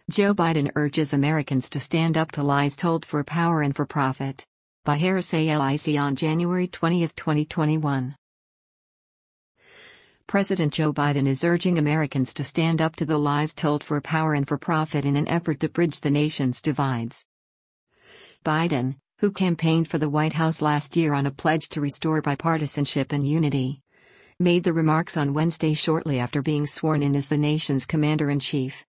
Joe Biden urges Americans to stand up to lies told for power and for profit. By Harris ALIC on January 20, 2021. President Joe Biden is urging Americans to stand up to the lies told for power and for profit in an effort to bridge the nation's divides. Biden, who campaigned for the White House last year on a pledge to restore bipartisanship and unity, made the remarks on Wednesday shortly after being sworn in as the nation's commander-in-chief.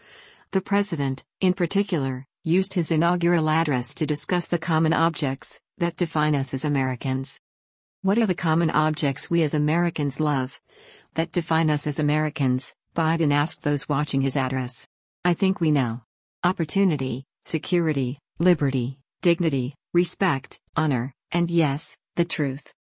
The president, in particular, used his inaugural address to discuss the common objects that define us as Americans. What are the common objects we as Americans love, that define us as Americans? Biden asked those watching his address. I think we know. Opportunity, security, liberty, dignity, respect, honor, and yes, the truth.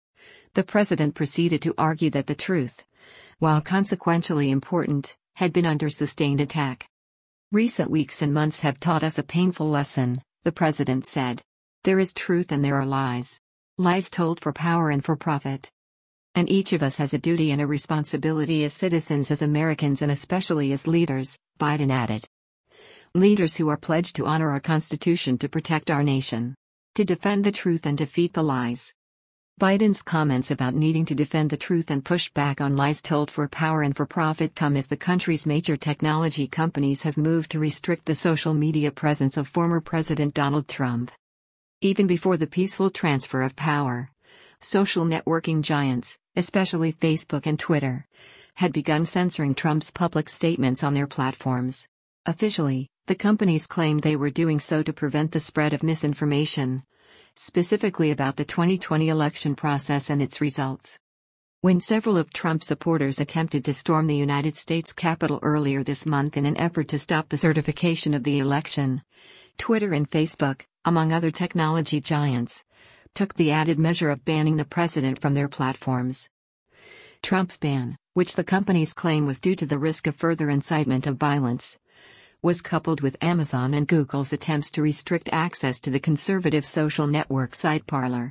The president proceeded to argue that the truth, while consequentially important, had been under sustained attack. Recent weeks and months have taught us a painful lesson, the president said. There is truth and there are lies. Lies told for power and for profit. And each of us has a duty and a responsibility as citizens, as Americans, and especially as leaders, Biden added. Leaders who are pledged to honor our Constitution, to protect our nation, to defend the truth and defeat the lies. Biden's comments about needing to defend the truth and push back on lies told for power and for profit come as the country's major technology companies have moved to restrict the social media presence of former President Donald Trump. Even before the peaceful transfer of power, social networking giants, especially Facebook and Twitter, had begun censoring Trump's public statements on their platforms. Officially, the companies claimed they were doing so to prevent the spread of misinformation, specifically about the 2020 election process and its results. When several of Trump's supporters attempted to storm the United States Capitol earlier this month in an effort to stop the certification of the election, Twitter and Facebook, among other technology giants, took the added measure of banning the president from their platforms. Trump's ban, which the companies claim was due to the risk of further incitement of violence, was coupled with Amazon and Google's attempts to restrict access to the conservative social network site Parler.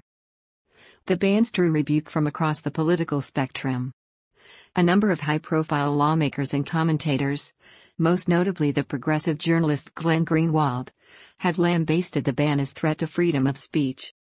The bans drew rebuke from across the political spectrum. A number of high-profile lawmakers and commentators, most notably the progressive journalist Glenn Greenwald, had lambasted the ban as threat to freedom of speech.